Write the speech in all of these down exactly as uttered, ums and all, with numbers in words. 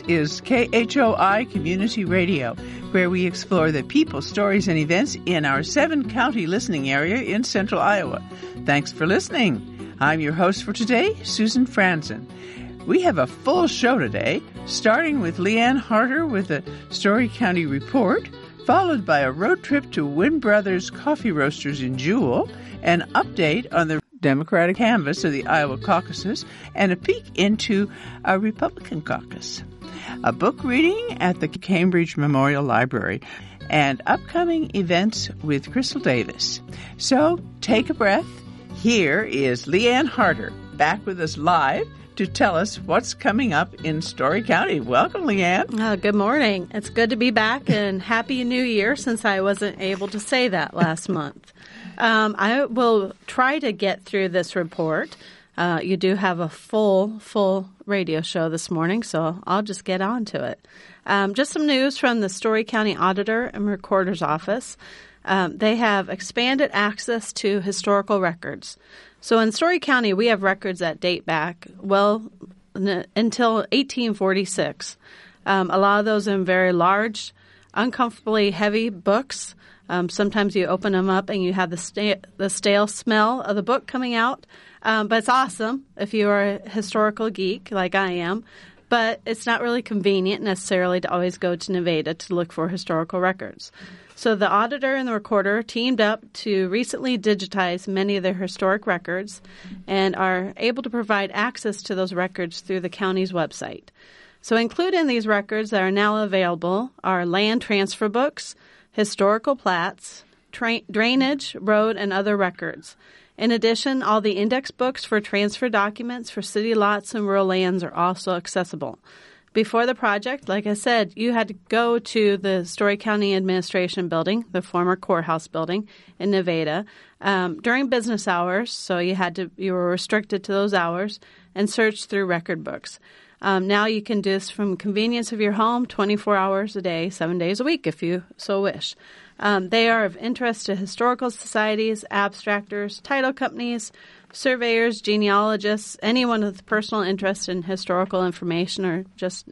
This is K H O I Community Radio, where we explore the people, stories, and events in our seven-county listening area in central Iowa. Thanks for listening. I'm your host for today, Susan Franzen. We have a full show today, starting with Leanne Harder with the Story County Report, followed by a road trip to Wynn Brothers Coffee Roasters in Jewell, an update on the Democratic canvass of the Iowa caucuses, and a peek into a Republican caucus. A book reading at the Cambridge Memorial Library, and upcoming events with Crystal Davis. So take a breath. Here is Leanne Harder, back with us live to tell us what's coming up in Story County. Welcome, Leanne. Uh, good morning. It's good to be back, and Happy New Year, since I wasn't able to say that last month. Um, I will try to get through this report. Uh, you do have a full, full radio show this morning, so I'll just get on to it. Um, just some news from the Story County Auditor and Recorder's Office. Um, they have expanded access to historical records. So in Story County, we have records that date back, well, n- until eighteen forty-six. Um, a lot of those in very large, uncomfortably heavy books. Um, sometimes you open them up and you have the, sta- the stale smell of the book coming out. Um, but it's awesome if you are a historical geek like I am. But it's not really convenient necessarily to always go to Nevada to look for historical records. So the auditor and the recorder teamed up to recently digitize many of their historic records and are able to provide access to those records through the county's website. So included in these records that are now available are land transfer books, historical plats, tra- drainage, road, and other records. In addition, all the index books for transfer documents for city lots and rural lands are also accessible. Before the project, like I said, you had to go to the Story County Administration Building, the former courthouse building in Nevada, um, during business hours. So you had to you were restricted to those hours and search through record books. Um, now you can do this from convenience of your home, twenty-four hours a day, seven days a week, if you so wish. Um, they are of interest to historical societies, abstractors, title companies, surveyors, genealogists, anyone with personal interest in historical information, or just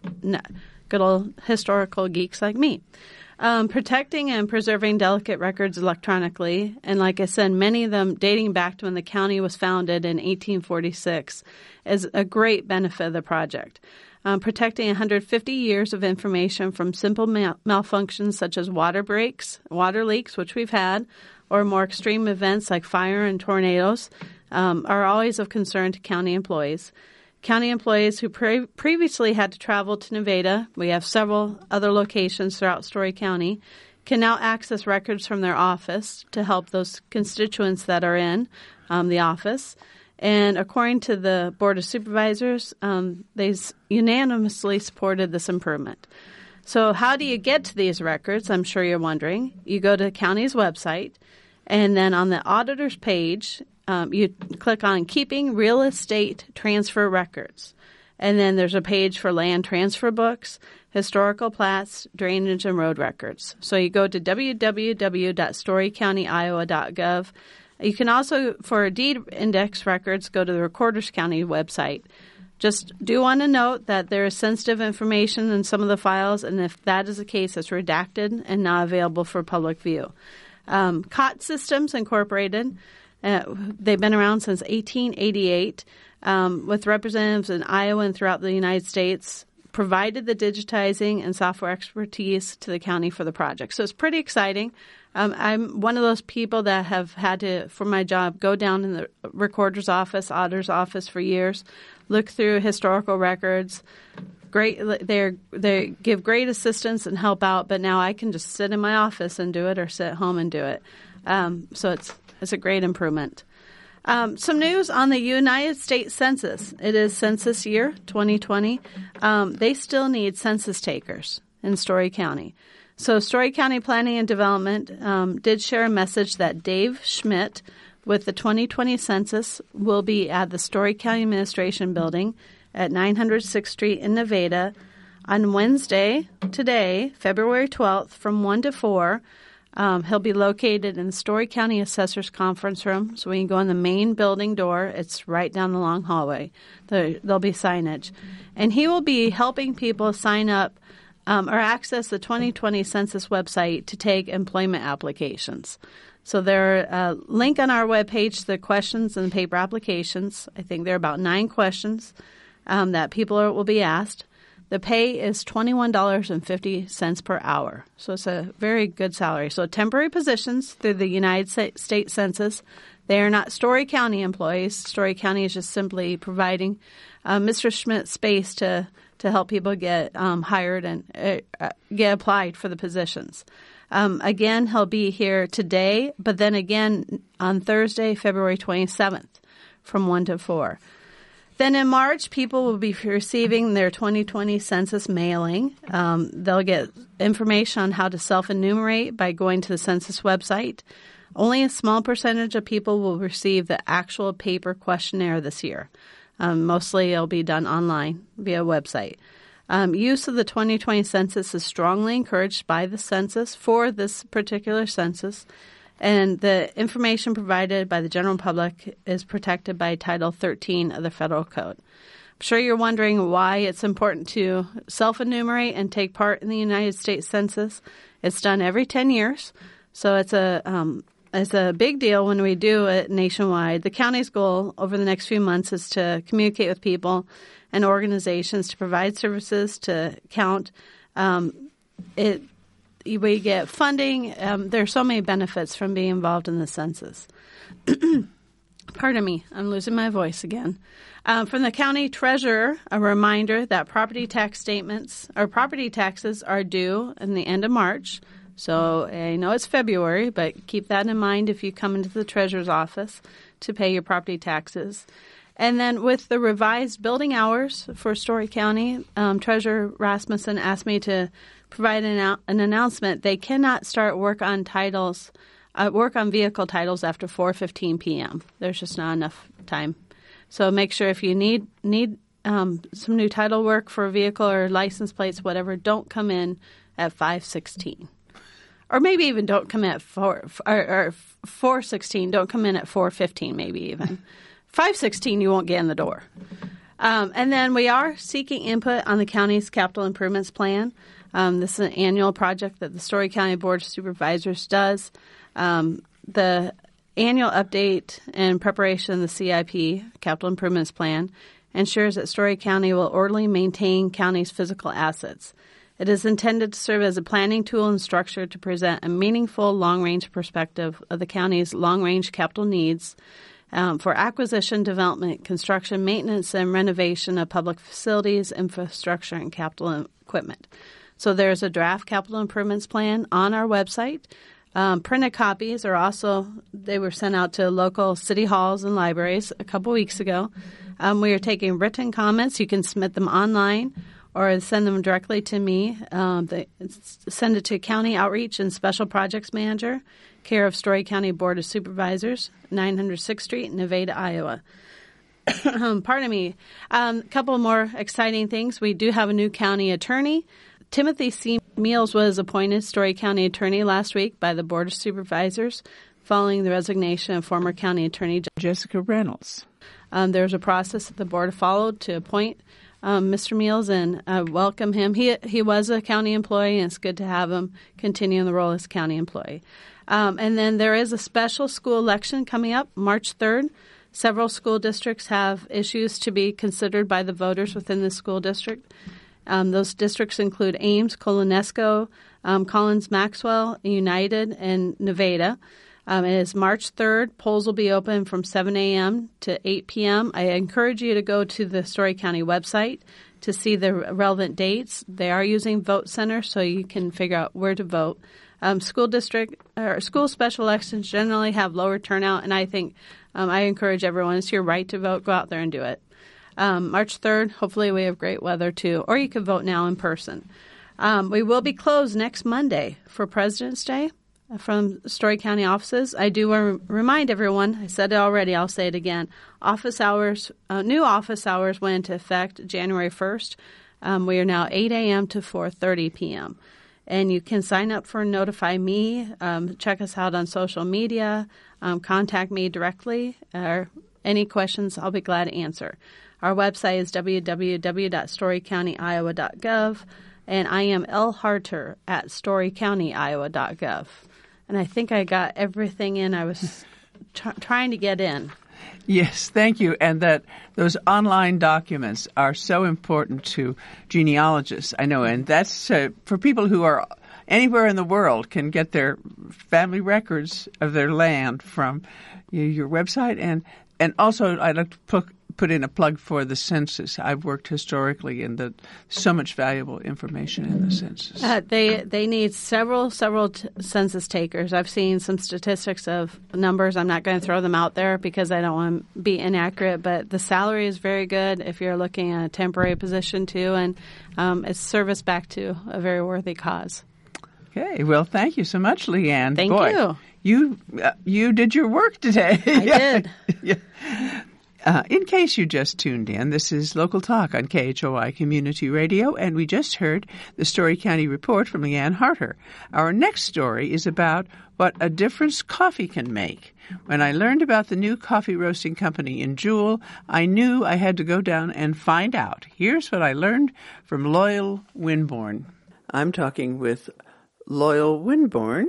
good old historical geeks like me. Um, protecting and preserving delicate records electronically, and like I said, many of them dating back to when the county was founded in eighteen forty-six, is a great benefit of the project. Um, protecting one hundred fifty years of information from simple mal- malfunctions such as water breaks, water leaks, which we've had, or more extreme events like fire and tornadoes, um, are always of concern to county employees. County employees who pre- previously had to travel to Nevada, we have several other locations throughout Story County, can now access records from their office to help those constituents that are in um, the office. And according to the Board of Supervisors, um, they unanimously supported this improvement. So how do you get to these records? I'm sure you're wondering. You go to the county's website, and then on the auditor's page, um, you click on Keeping Real Estate Transfer Records. And then there's a page for land transfer books, historical plats, drainage, and road records. So you go to w w w dot story county iowa dot gov. You can also, for deed index records, go to the Recorder's County website. Just do want to note that there is sensitive information in some of the files, and if that is the case, it's redacted and not available for public view. Um, C O T Systems Incorporated, uh, they've been around since eighteen eighty-eight, um, with representatives in Iowa and throughout the United States, provided the digitizing and software expertise to the county for the project. So it's pretty exciting. Um, I'm one of those people that have had to, for my job, go down in the recorder's office, auditor's office for years, look through historical records. Great, they they give great assistance and help out. But now I can just sit in my office and do it, or sit at home and do it. Um, so it's it's a great improvement. Um, some news on the United States Census. It is census year twenty twenty. Um, they still need census takers in Story County. So Story County Planning and Development um, did share a message that Dave Schmidt with the twenty twenty census will be at the Story County Administration Building at nine hundred sixth Street in Nevada on Wednesday, today, February twelfth, from one to four. Um, he'll be located in the Story County Assessor's Conference Room. So when you go in the main building door, it's right down the long hallway. There, there'll be signage. And he will be helping people sign up um, or access the twenty twenty Census website to take employment applications. So there are a link on our webpage to the questions and paper applications. I think there are about nine questions um, that people are, will be asked. The pay is twenty-one dollars and fifty cents per hour. So it's a very good salary. So temporary positions through the United States Census. They are not Story County employees. Story County is just simply providing uh, Mister Schmidt space to, to help people get um, hired and uh, get applied for the positions. Um, again, he'll be here today, but then again on Thursday, February twenty-seventh from one to four. Then in March, people will be receiving their twenty twenty census mailing. Um, they'll get information on how to self-enumerate by going to the census website. Only a small percentage of people will receive the actual paper questionnaire this year. Um, mostly it'll be done online via website. Um, use of the twenty twenty census is strongly encouraged by the census for this particular census. And the information provided by the general public is protected by Title thirteen of the Federal Code. I'm sure you're wondering why it's important to self-enumerate and take part in the United States Census. It's done every ten years, so it's a um, it's a big deal when we do it nationwide. The county's goal over the next few months is to communicate with people and organizations to provide services to count. Um, it. We get funding. Um, there are so many benefits from being involved in the census. Pardon me, I'm losing my voice again. Um, from the county treasurer, a reminder that property tax statements or property taxes are due in the end of March. So I know it's February, but keep that in mind if you come into the treasurer's office to pay your property taxes. And then with the revised building hours for Story County, um, Treasurer Rasmussen asked me to provide an, an announcement. They cannot start work on titles, uh, work on vehicle titles after four fifteen p.m. There's just not enough time. So make sure if you need need um, some new title work for a vehicle or license plates, whatever, don't come in at five sixteen. Or maybe even don't come in at four or, or four sixteen. Don't come in at four fifteen, maybe even. five sixteen, you won't get in the door. Um, and then we are seeking input on the county's capital improvements plan. Um, this is an annual project that the Story County Board of Supervisors does. Um, the annual update and preparation of the C I P, Capital Improvements Plan, ensures that Story County will orderly maintain county's physical assets. It is intended to serve as a planning tool and structure to present a meaningful long-range perspective of the county's long-range capital needs um, for acquisition, development, construction, maintenance, and renovation of public facilities, infrastructure, and capital equipment. So there's a draft capital improvements plan on our website. Um, printed copies are also, they were sent out to local city halls and libraries a couple weeks ago. Um, we are taking written comments. You can submit them online or send them directly to me. Um, they, send it to County Outreach and Special Projects Manager, care of Story County Board of Supervisors, nine hundred sixth Street, Nevada, Iowa. Pardon me. A um, couple more exciting things. We do have a new county attorney. Timothy C. Meals was appointed Story County Attorney last week by the Board of Supervisors following the resignation of former County Attorney Jessica Reynolds. Um, there's a process that the Board followed to appoint um, Mister Meals and uh, welcome him. He he was a county employee, and it's good to have him continue in the role as county employee. Um, and then there is a special school election coming up March third. Several school districts have issues to be considered by the voters within the school district. Um, those districts include Ames, Colonesco, um, Collins, Maxwell, United, and Nevada. Um, it is March third. Polls will be open from seven a.m. to eight p.m. I encourage you to go to the Story County website to see the relevant dates. They are using Vote Center, so you can figure out where to vote. Um, school district or school special elections generally have lower turnout, and I think um, I encourage everyone, it's your right to vote. Go out there and do it. Um, March third, hopefully we have great weather too, or you can vote now in person. Um, we will be closed next Monday for President's Day from Story County offices. I do want to remind everyone, I said it already, I'll say it again, office hours, uh, new office hours went into effect January first. Um, we are now eight a.m. to four thirty p.m. And you can sign up for Notify Me. Um, check us out on social media. Um, contact me directly. Or any questions, I'll be glad to answer. Our website is w w w dot story county iowa dot gov. And I am L. Harter at story county iowa dot gov. And I think I got everything in I was tr- trying to get in. Yes, thank you. And that those online documents are so important to genealogists, I know. And that's uh, for people who are anywhere in the world can get their family records of their land from your website. And, and also I'd like to put, put in a plug for the census. I've worked historically, and the so much valuable information in the census. Uh, they they need several several t- census takers. I've seen some statistics of numbers. I'm not going to throw them out there because I don't want to be inaccurate. But the salary is very good if you're looking at a temporary position too, and um, it's service back to a very worthy cause. Okay, well, thank you so much, Leanne. Thank Boy, you. You uh, you did your work today. I did. Yeah. Uh, in case you just tuned in, this is Local Talk on K H O I Community Radio, and we just heard the Story County Report from Leanne Harter. Our next story is about what a difference coffee can make. When I learned about the new coffee roasting company in Jewell, I knew I had to go down and find out. Here's what I learned from Loyal Winborn. I'm talking with Loyal Winborn,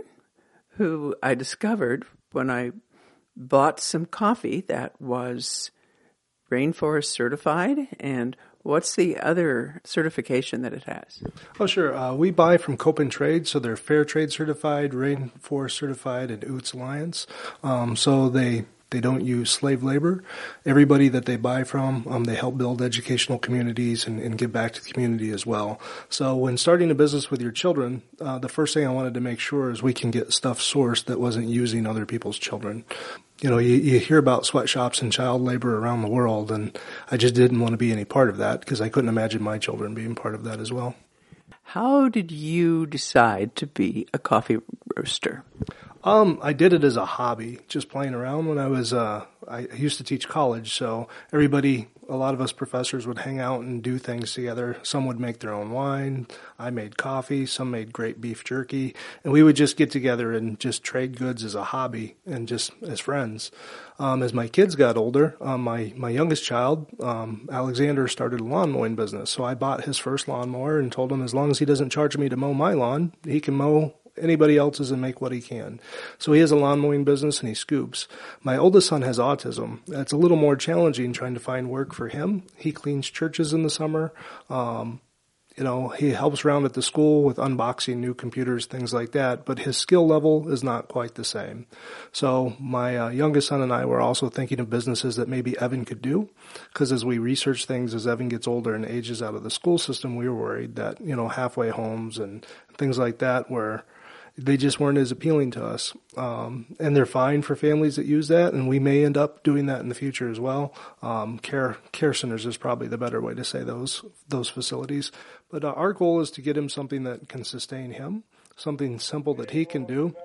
who I discovered when I bought some coffee that was Rainforest certified. And what's the other certification that it has? Oh, sure. Uh, we buy from Cope and Trade, so they're Fair Trade certified, Rainforest certified, and U T S Alliance. Um, so they they don't use slave labor. Everybody that they buy from, um, they help build educational communities and, and give back to the community as well. So when starting a business with your children, uh, the first thing I wanted to make sure is we can get stuff sourced that wasn't using other people's children. You know, you, you hear about sweatshops and child labor around the world, and I just didn't want to be any part of that because I couldn't imagine my children being part of that as well. How did you decide to be a coffee roaster? Um, I did it as a hobby, just playing around when I was, uh, I used to teach college, so everybody, a lot of us professors would hang out and do things together. Some would make their own wine. I made coffee. Some made great beef jerky. And we would just get together and just trade goods as a hobby and just as friends. Um, as my kids got older, um, my, my youngest child, um, Alexander, started a lawn mowing business. So I bought his first lawnmower and told him as long as he doesn't charge me to mow my lawn, he can mow anybody else's and make what he can. So he has a lawn mowing business and he scoops. My oldest son has autism. It's a little more challenging trying to find work for him. He cleans churches in the summer. Um, you know, he helps around at the school with unboxing new computers, things like that, but his skill level is not quite the same. So my uh, youngest son and I were also thinking of businesses that maybe Evan could do, because as we research things, as Evan gets older and ages out of the school system, we were worried that, you know, halfway homes and things like that were they just weren't as appealing to us. Um, and they're fine for families that use that, and we may end up doing that in the future as well. Um, care care centers is probably the better way to say those those facilities. But uh, our goal is to get him something that can sustain him, something simple that he can do.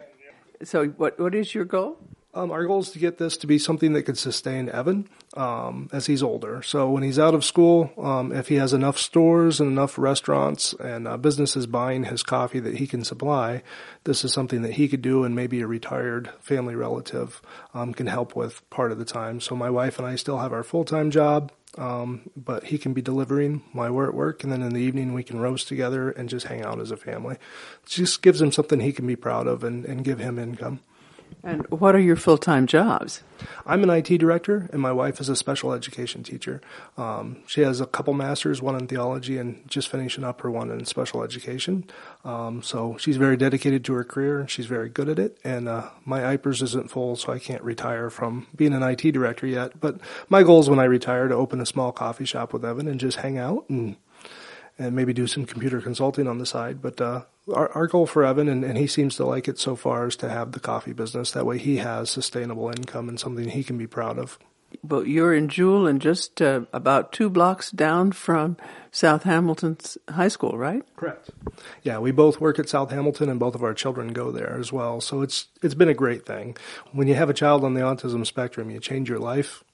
So what what is your goal? Um, our goal is to get this to be something that could sustain Evan um, as he's older. So when he's out of school, um, if he has enough stores and enough restaurants and uh, businesses buying his coffee that he can supply, this is something that he could do, and maybe a retired family relative um, can help with part of the time. So my wife and I still have our full-time job, um, but he can be delivering while we're at work, and then in the evening we can roast together and just hang out as a family. It just gives him something he can be proud of and, and give him income. And what are your full-time jobs? I'm an I T director, and my wife is a special education teacher. Um, she has a couple masters, one in theology and just finishing up her one in special education. Um, so she's very dedicated to her career, and she's very good at it. And uh, my I P E R S isn't full, so I can't retire from being an I T director yet. But my goal is when I retire to open a small coffee shop with Evan and just hang out and and maybe do some computer consulting on the side. But uh, our, our goal for Evan, and, and he seems to like it so far, is to have the coffee business. That way he has sustainable income and something he can be proud of. Well, you're in Jewell and just uh, about two blocks down from South Hamilton's high school, right? Correct. Yeah, we both work at South Hamilton, and both of our children go there as well. So it's it's been a great thing. When you have a child on the autism spectrum, you change your life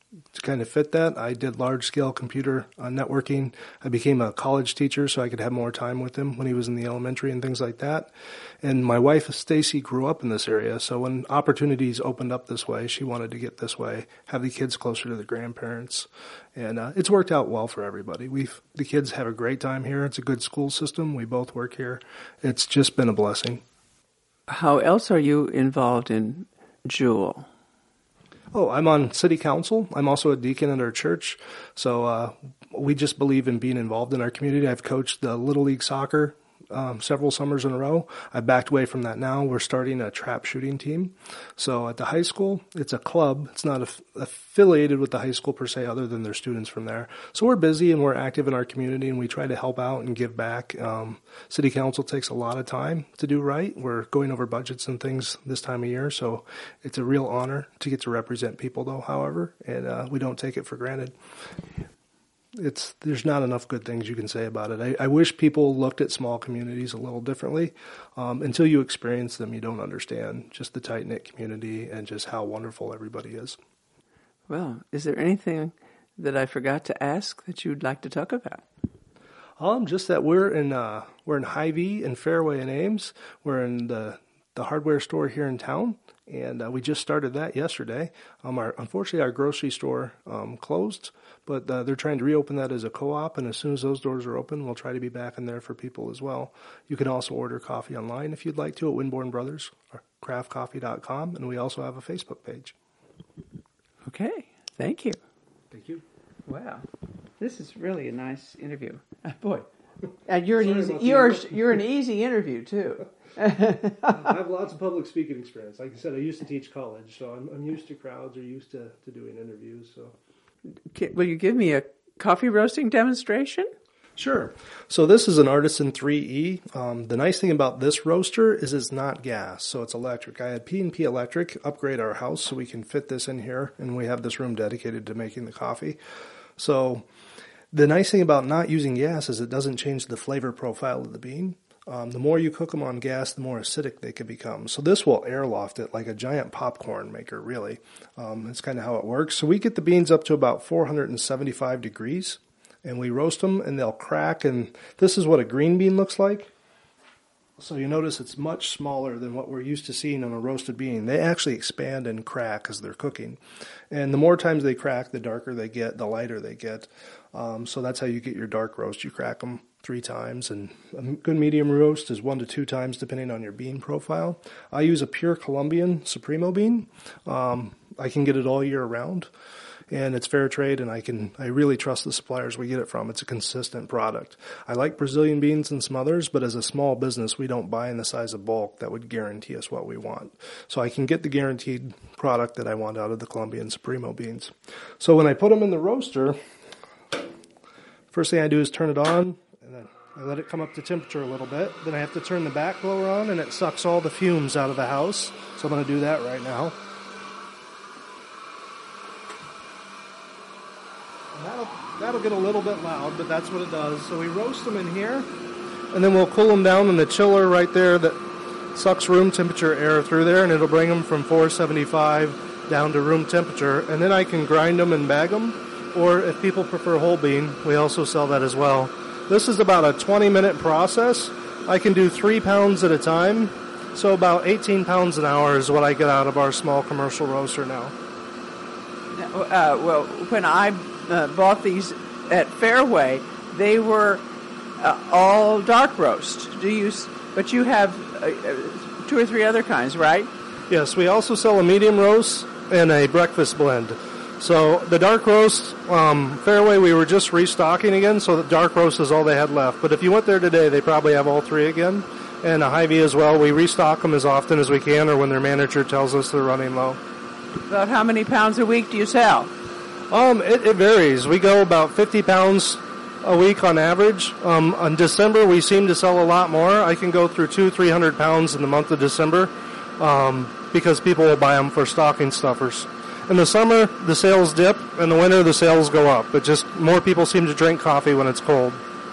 to kind of fit that. I did large-scale computer uh, networking. I became a college teacher so I could have more time with him when he was in the elementary and things like that. And my wife, Stacy, grew up in this area, so when opportunities opened up this way, she wanted to get this way, have the kids closer to the grandparents. And uh, it's worked out well for everybody. We've the kids have a great time here. It's a good school system. We both work here. It's just been a blessing. How else are you involved in Jewel? Oh, I'm on city council. I'm also a deacon at our church. So uh, we just believe in being involved in our community. I've coached the Little League soccer um, several summers in a row. I backed away from that now. We're starting a trap shooting team. So at the high school, it's a club. It's not aff- affiliated with the high school per se, other than their students from there. So we're busy and we're active in our community, and we try to help out and give back. Um, city council takes a lot of time to do right. We're going over budgets and things this time of year, so it's a real honor to get to represent people, though, however, and uh, we don't take it for granted. It's there's not enough good things you can say about it. I, I wish people looked at small communities a little differently. Um, until you experience them, you don't understand just the tight-knit community and just how wonderful everybody is. Well, is there anything that I forgot to ask that you'd like to talk about? Um, just that we're in uh, we're in Hy-Vee and Fairway and Ames. We're in the the hardware store here in town, and uh, we just started that yesterday. Um, our unfortunately our grocery store um, closed, but uh, they're trying to reopen that as a co-op, and as soon as those doors are open, we'll try to be back in there for people as well. You can also order coffee online if you'd like to at Winborn Brothers or craft coffee dot com, and we also have a Facebook page. Okay, thank you. Thank you. Wow, this is really a nice interview. Uh, boy, and you're an Sorry easy about the you're interrupt. you're an easzy interview too. I have lots of public speaking experience. Like I said, I used to teach college, so I'm, I'm used to crowds or used to, to doing interviews. So, Can, will you give me a coffee roasting demonstration? sure. So this is an Artisan three E. Um, the nice thing about this roaster is it's not gas, so it's electric. I had P and P Electric upgrade our house so we can fit this in here, and we have this room dedicated to making the coffee. So the nice thing about not using gas is it doesn't change the flavor profile of the bean. Um, the more you cook them on gas, the more acidic they can become. So this will airloft it like a giant popcorn maker, really. Um, that's kind of how it works. So we get the beans up to about four hundred seventy-five degrees, and we roast them, and they'll crack. And this is what a green bean looks like. So you notice it's much smaller than what we're used to seeing on a roasted bean. They actually expand and crack as they're cooking. And the more times they crack, the darker they get, the lighter they get. Um, so that's how you get your dark roast. You crack them three times, and a good medium roast is one to two times depending on your bean profile. I use a pure Colombian Supremo bean. Um, I can get it all year round, and it's fair trade, and I can I really trust the suppliers we get it from. It's a consistent product. I like Brazilian beans and some others, but as a small business, we don't buy in the size of bulk that would guarantee us what we want. So I can get the guaranteed product that I want out of the Colombian Supremo beans. So when I put them in the roaster, first thing I do is turn it on, and then I let it come up to temperature a little bit. Then I have to turn the back blower on, and it sucks all the fumes out of the house. So I'm going to do that right now. And that'll, that'll get a little bit loud, but that's what it does. So we roast them in here, and then we'll cool them down in the chiller right there that sucks room temperature air through there, and it'll bring them from four seventy-five down to room temperature. And then I can grind them and bag them. Or if people prefer whole bean, we also sell that as well. This is about a twenty-minute process. I can do three pounds at a time, so about eighteen pounds an hour is what I get out of our small commercial roaster now. Uh, well, when I uh, bought these at Fairway, they were uh, all dark roast. Do you? But you have uh, two or three other kinds, right? Yes, we also sell a medium roast and a breakfast blend. So the dark roast, um, Fairway, we were just restocking again, so the dark roast is all they had left. But if you went there today, they probably have all three again. And a Hy-Vee as well. We restock them as often as we can, or when their manager tells us they're running low. About how many pounds a week do you sell? Um, it, it varies. We go about fifty pounds a week on average. Um, in December, we seem to sell a lot more. I can go through two, three hundred pounds in the month of December um, because people will buy them for stocking stuffers. In the summer, the sales dip. In the winter, the sales go up. But just more people seem to drink coffee when it's cold.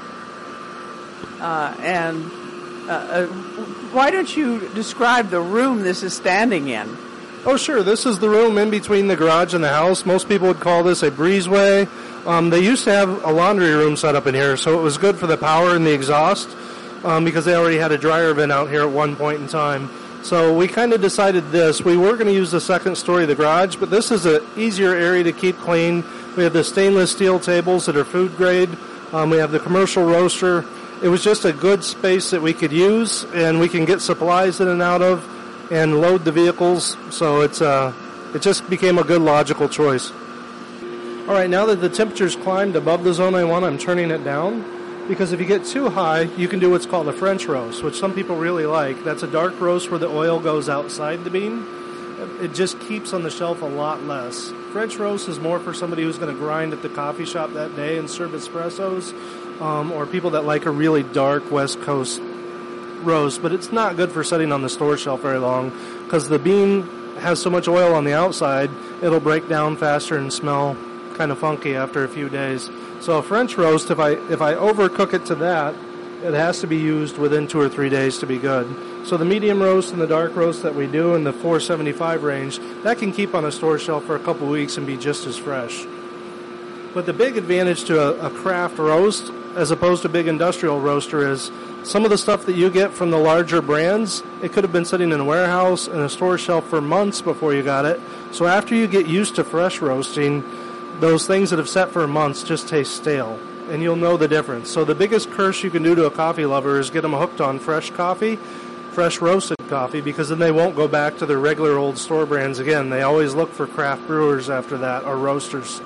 Uh, and uh, uh, why don't you describe the room this is standing in? Oh, sure. This is the room in between the garage and the house. Most people would call this a breezeway. Um, they used to have a laundry room set up in here, so it was good for the power and the exhaust um, because they already had a dryer vent out here at one point in time. So we kind of decided this. We were going to use the second story of the garage, but this is an easier area to keep clean. We have the stainless steel tables that are food grade. Um, we have the commercial roaster. It was just a good space that we could use, and we can get supplies in and out of and load the vehicles. So it's uh, it just became a good logical choice. All right, now that the temperature's climbed above the zone I want, I'm turning it down. Because if you get too high, you can do what's called a French roast, which some people really like. That's a dark roast where the oil goes outside the bean. It just keeps on the shelf a lot less. French roast is more for somebody who's going to grind at the coffee shop that day and serve espressos, um, or people that like a really dark West Coast roast. But it's not good for sitting on the store shelf very long because the bean has so much oil on the outside, it'll break down faster and smell kind of funky after a few days. So a French roast, if I if I overcook it to that, it has to be used within two or three days to be good. So the medium roast and the dark roast that we do in the four seventy-five range, that can keep on a store shelf for a couple weeks and be just as fresh. But the big advantage to a, a craft roast as opposed to a big industrial roaster is some of the stuff that you get from the larger brands, it could have been sitting in a warehouse and a store shelf for months before you got it. So after you get used to fresh roasting, those things that have sat for months just taste stale, and you'll know the difference. So the biggest curse you can do to a coffee lover is get them hooked on fresh coffee, fresh roasted coffee, because then they won't go back to their regular old store brands again. They always look for craft brewers after that, or roasters.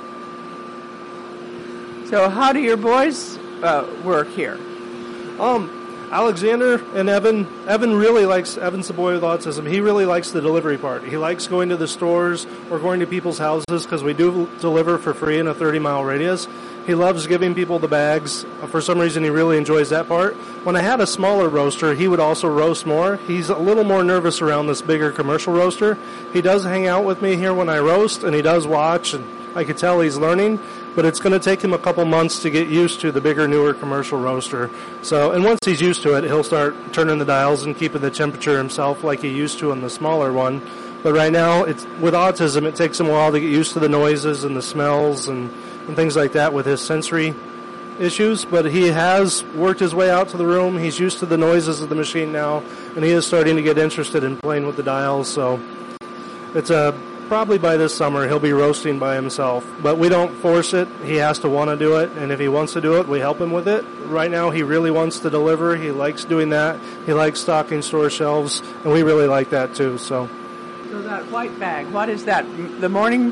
So how do your boys uh, work here? Um, Alexander and Evan, Evan really likes, Evan's the boy with autism, he really likes the delivery part. He likes going to the stores or going to people's houses because we do deliver for free in a thirty mile radius. He loves giving people the bags. For some reason, he really enjoys that part. When I had a smaller roaster, he would also roast more. He's a little more nervous around this bigger commercial roaster. He does hang out with me here when I roast, and he does watch, and I could tell he's learning, but it's going to take him a couple months to get used to the bigger, newer commercial roaster. So, and once he's used to it, he'll start turning the dials and keeping the temperature himself like he used to on the smaller one. But right now, it's with autism, it takes him a while to get used to the noises and the smells and, and things like that with his sensory issues. But he has worked his way out to the room. He's used to the noises of the machine now, and he is starting to get interested in playing with the dials. So it's a probably by this summer he'll be roasting by himself, but we don't force it. He has to want to do it, and if he wants to do it, we help him with it. Right now he really wants to deliver. He likes doing that. He likes stocking store shelves, and we really like that too. So, so that white bag, what is that? The morning?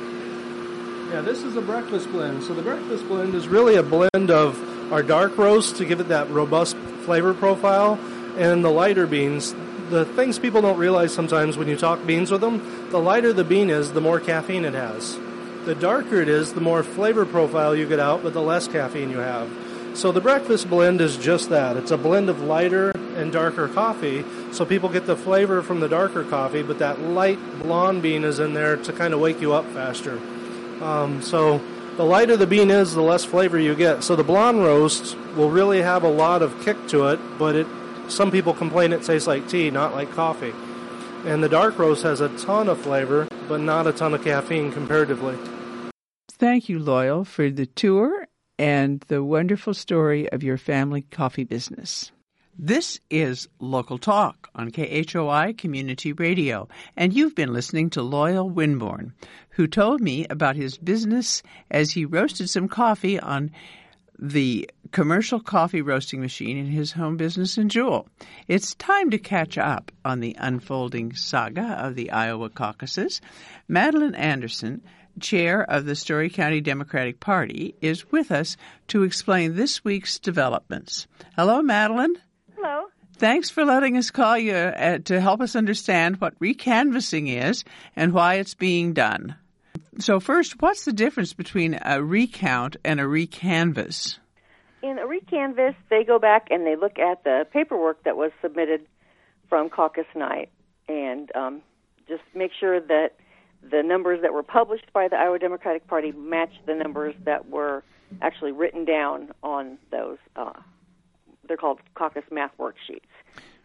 Yeah, this is a breakfast blend. So the breakfast blend is really a blend of our dark roast to give it that robust flavor profile, and the lighter beans. The things people don't realize sometimes when you talk beans with them, the lighter the bean is, the more caffeine it has. The darker it is, the more flavor profile you get out, but the less caffeine you have. So the breakfast blend is just that. It's a blend of lighter and darker coffee, so people get the flavor from the darker coffee, but that light blonde bean is in there to kind of wake you up faster. Um, so the lighter the bean is, the less flavor you get. So the blonde roast will really have a lot of kick to it, but it some people complain it tastes like tea, not like coffee. And the dark roast has a ton of flavor, but not a ton of caffeine comparatively. Thank you, Loyal, for the tour and the wonderful story of your family coffee business. This is Local Talk on K H O I Community Radio, and you've been listening to Loyal Winborn, who told me about his business as he roasted some coffee on the commercial coffee roasting machine in his home business in Jewell. It's time to catch up on the unfolding saga of the Iowa caucuses. Madeline Anderson, chair of the Story County Democratic Party, is with us to explain this week's developments. Hello, Madeline. Hello. Thanks for letting us call you uh, to help us understand what recanvassing is and why it's being done. So first, what's the difference between a recount and a recanvass? In a recanvass, they go back and they look at the paperwork that was submitted from caucus night and um, just make sure that the numbers that were published by the Iowa Democratic Party match the numbers that were actually written down on those. Uh, they're called caucus math worksheets.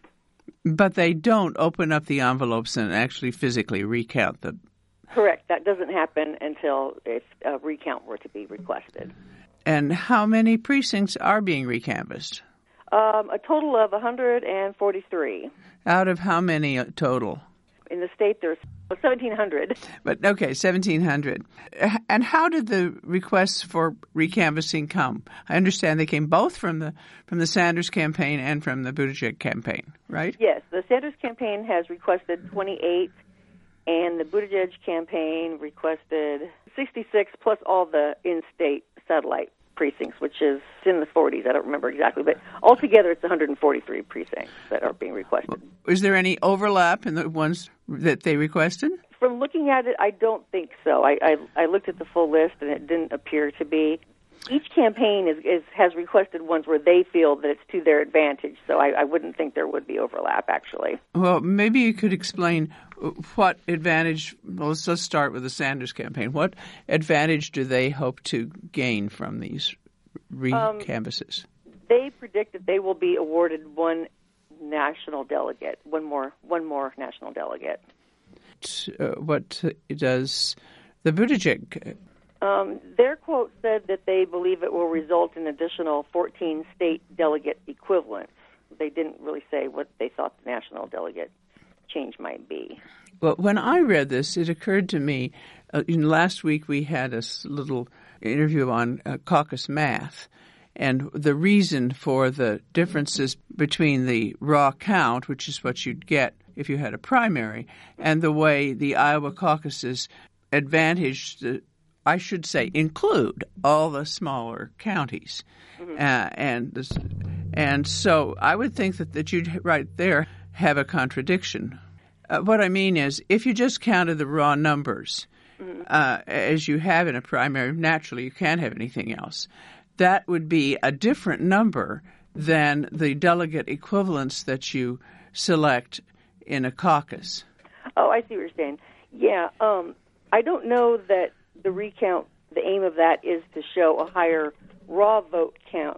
But they don't open up the envelopes and actually physically recount them. Correct. That doesn't happen until if a recount were to be requested. And how many precincts are being recanvassed? Um, a total of one hundred forty-three. Out of how many total? In the state, there's seventeen hundred. But, okay, seventeen hundred. And how did the requests for recanvassing come? I understand they came both from the from the Sanders campaign and from the Buttigieg campaign, right? Yes, the Sanders campaign has requested twenty-eight, and the Buttigieg campaign requested sixty-six, plus all the in-state satellite precincts, which is in the forties. I don't remember exactly, but altogether it's one hundred forty-three precincts that are being requested. Is there any overlap in the ones that they requested? From looking at it, I don't think so. I, I, I looked at the full list, and it didn't appear to be. Each campaign is, is has requested ones where they feel that it's to their advantage, so I, I wouldn't think there would be overlap, actually. Well, maybe you could explain what advantage, well, let's just start with the Sanders campaign. What advantage do they hope to gain from these re-canvasses? Um, they predict that they will be awarded one national delegate, one more, one more national delegate. Uh, what does the Buttigieg... Um, their quote said that they believe it will result in additional fourteen state delegate equivalents. They didn't really say what they thought the national delegate change might be. Well, when I read this, it occurred to me, uh, in last week we had a little interview on uh, caucus math, and the reason for the differences between the raw count, which is what you'd get if you had a primary, and the way the Iowa caucuses advantaged the I should say include all the smaller counties. Mm-hmm. Uh, and this, and so I would think that, that you'd right there have a contradiction. Uh, what I mean is if you just counted the raw numbers, mm-hmm. uh, as you have in a primary, naturally you can't have anything else. That would be a different number than the delegate equivalents that you select in a caucus. Oh, I see what you're saying. Yeah, um, I don't know that the recount, the aim of that is to show a higher raw vote count,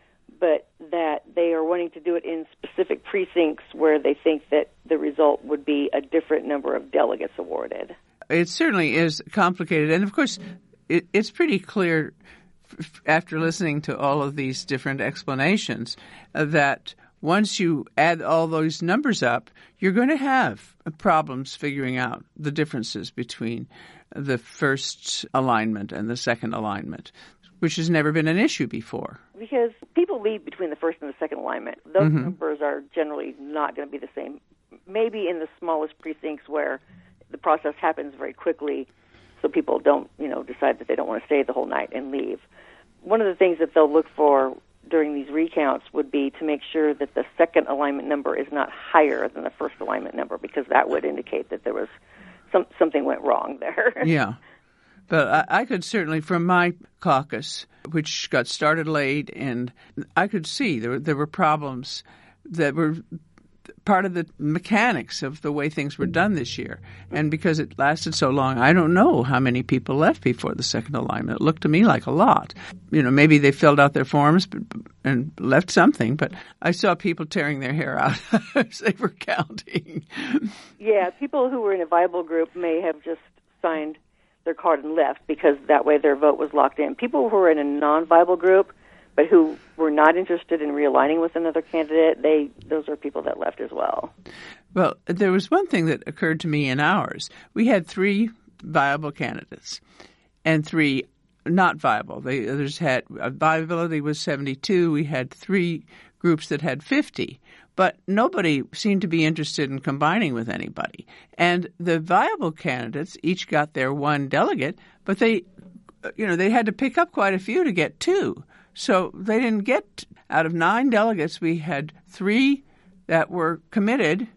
but that they are wanting to do it in specific precincts where they think that the result would be a different number of delegates awarded. It certainly is complicated, and of course, it, it's pretty clear f- after listening to all of these different explanations uh, that once you add all those numbers up, you're going to have problems figuring out the differences between the first alignment and the second alignment, which has never been an issue before. Because people leave between the first and the second alignment. Those mm-hmm. numbers are generally not going to be the same. Maybe in the smallest precincts where the process happens very quickly, so people don't, you know, decide that they don't want to stay the whole night and leave. One of the things that they'll look for during these recounts would be to make sure that the second alignment number is not higher than the first alignment number, because that would indicate that there was some, something went wrong there. Yeah. But I, I could certainly, from my caucus, which got started late, and I could see there were, there were problems that were part of the mechanics of the way things were done this year. And because it lasted so long, I don't know how many people left before the second alignment. It looked to me like a lot. You know, maybe they filled out their forms and left something, but I saw people tearing their hair out as they were counting. Yeah, people who were in a viable group may have just signed their card and left because that way their vote was locked in. People who were in a non-viable group but who were not interested in realigning with another candidate, they those are people that left as well. Well, there was one thing that occurred to me in ours. We had three viable candidates and three not viable. The others had uh, viability was seventy-two. We had three groups that had fifty, but nobody seemed to be interested in combining with anybody. And the viable candidates each got their one delegate, but they, you know, they had to pick up quite a few to get two. So they didn't get, out of nine delegates, we had three that were committed,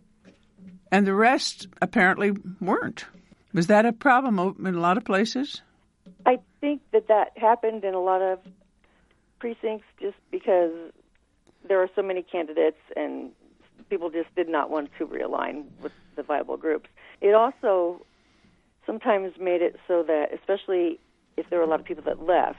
and the rest apparently weren't. Was that a problem in a lot of places? I think that that happened in a lot of precincts just because there are so many candidates and people just did not want to realign with the viable groups. It also sometimes made it so that, especially if there were a lot of people that left,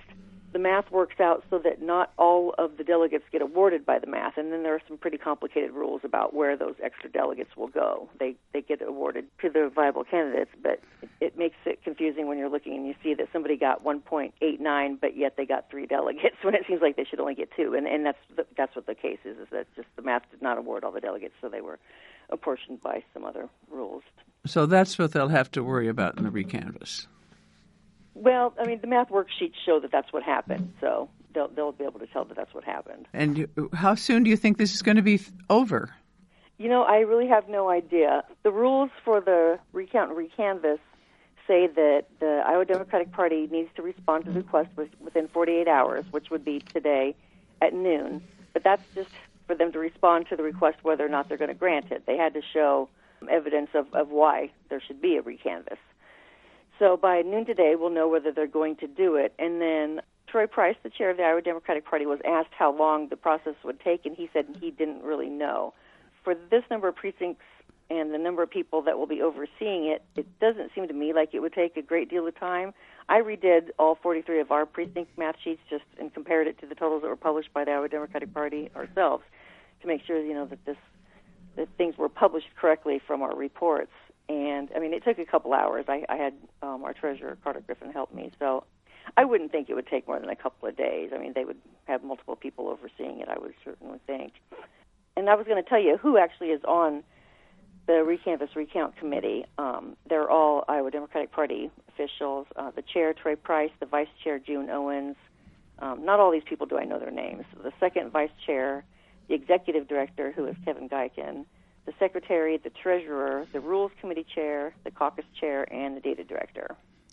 the math works out so that not all of the delegates get awarded by the math, and then there are some pretty complicated rules about where those extra delegates will go. They they get awarded to the viable candidates, but it, it makes it confusing when you're looking and you see that somebody got one point eight nine, but yet they got three delegates when it seems like they should only get two. And and that's the, that's what the case is, is that just the math did not award all the delegates, so they were apportioned by some other rules. So that's what they'll have to worry about in the recanvass. Well, I mean, the math worksheets show that that's what happened, so they'll they'll be able to tell that that's what happened. And you, how soon do you think this is going to be over? You know, I really have no idea. The rules for the recount and recanvass say that the Iowa Democratic Party needs to respond to the request within forty-eight hours, which would be today at noon. But that's just for them to respond to the request whether or not they're going to grant it. They had to show evidence of, of why there should be a recanvass. So by noon today, we'll know whether they're going to do it. And then Troy Price, the chair of the Iowa Democratic Party, was asked how long the process would take, and he said he didn't really know. For this number of precincts and the number of people that will be overseeing it, it doesn't seem to me like it would take a great deal of time. I redid all forty-three of our precinct math sheets just and compared it to the totals that were published by the Iowa Democratic Party ourselves to make sure, you know, that this that things were published correctly from our reports. And, I mean, it took a couple hours. I, I had um, our treasurer, Carter Griffin, help me. So I wouldn't think it would take more than a couple of days. I mean, they would have multiple people overseeing it, I would certainly think. And I was going to tell you who actually is on the recanvass recount committee. Um, they're all Iowa Democratic Party officials. Uh, the chair, Troy Price, the vice chair, June Owens. Um, not all these people do I know their names. The second vice chair, the executive director, who is Kevin Guykin, the secretary, the treasurer, the rules committee chair, the caucus chair, and the data director.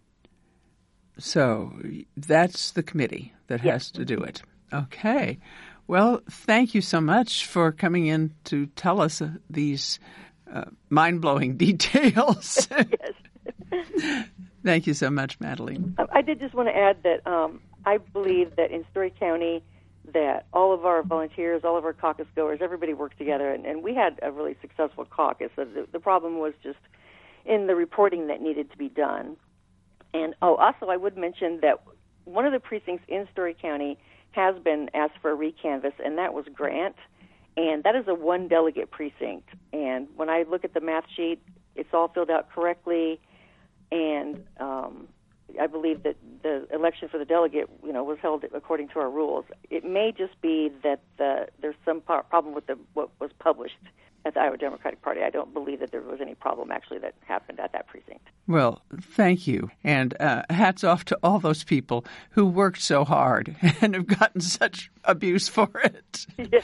So that's the committee that Yes. has to do it. Okay. Well, thank you so much for coming in to tell us uh, these uh, mind-blowing details. Yes. Thank you so much, Madeline. I did just want to add that um, I believe that in Story County that all of our volunteers, all of our caucus goers, everybody worked together, and, and we had a really successful caucus. So the, the problem was just in the reporting that needed to be done. And, oh, also I would mention that one of the precincts in Story County has been asked for a recanvass, and that was Grant, and that is a one-delegate precinct. And when I look at the math sheet, it's all filled out correctly, and um, I believe that the election for the delegate, you know, was held according to our rules. It may just be that the, there's some par- problem with the, what was published at the Iowa Democratic Party. I don't believe that there was any problem actually that happened at that precinct. Well, thank you. And uh, hats off to all those people who worked so hard and have gotten such abuse for it. Yes.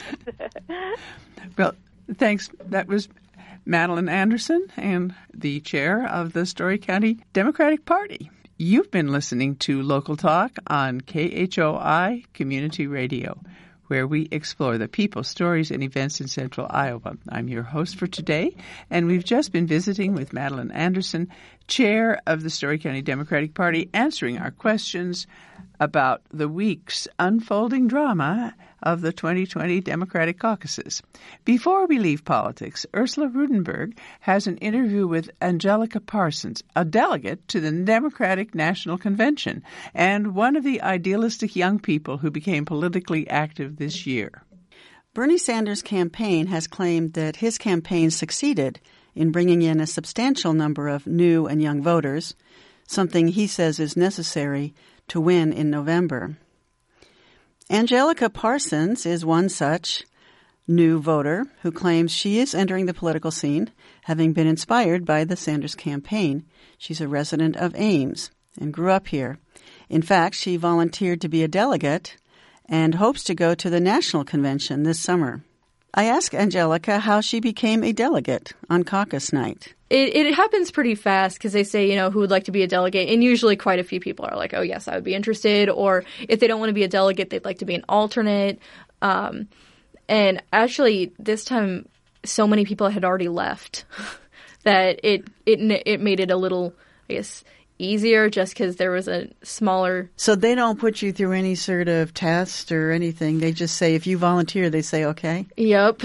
Well, thanks. That was Madeline Anderson, and the chair of the Story County Democratic Party. You've been listening to Local Talk on K H O I Community Radio, where we explore the people, stories, and events in Central Iowa. I'm your host for today, and we've just been visiting with Madeline Anderson, chair of the Story County Democratic Party, answering our questions about the week's unfolding drama of the twenty twenty Democratic caucuses. Before we leave politics, Ursula Rudenberg has an interview with Angelica Parsons, a delegate to the Democratic National Convention and one of the idealistic young people who became politically active this year. Bernie Sanders' campaign has claimed that his campaign succeeded in bringing in a substantial number of new and young voters, something he says is necessary to win in November. Angelica Parsons is one such new voter who claims she is entering the political scene, having been inspired by the Sanders campaign. She's a resident of Ames and grew up here. In fact, she volunteered to be a delegate and hopes to go to the national convention this summer. I asked Angelica how she became a delegate on caucus night. It, it happens pretty fast because they say, you know, who would like to be a delegate? And usually quite a few people are like, oh, yes, I would be interested. Or if they don't want to be a delegate, they'd like to be an alternate. Um, and actually, this time, so many people had already left that it, it, it made it a little, I guess, easier just because there was a smaller... So they don't put you through any sort of test or anything. They just say, if you volunteer, they say, okay? Yep.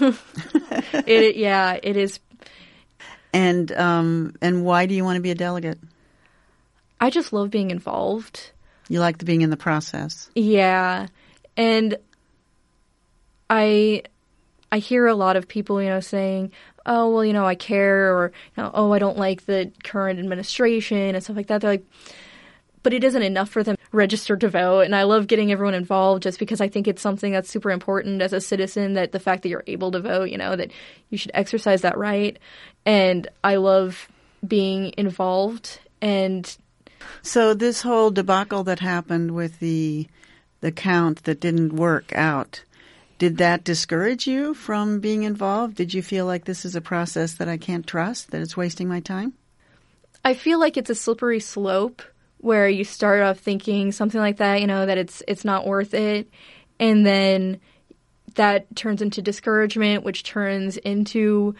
it, yeah, it is. And um, and why do you want to be a delegate? I just love being involved. You liked being in the process. Yeah. And I I hear a lot of people, you know, saying, oh, well, you know, I care, or, you know, oh, I don't like the current administration and stuff like that. They're like, but it isn't enough for them to register to vote. And I love getting everyone involved just because I think it's something that's super important as a citizen, that the fact that you're able to vote, you know, that you should exercise that right. And I love being involved. And so this whole debacle that happened with the the count that didn't work out, did that discourage you from being involved? Did you feel like this is a process that I can't trust, that it's wasting my time? I feel like it's a slippery slope where you start off thinking something like that, you know, that it's it's not worth it. And then that turns into discouragement, which turns into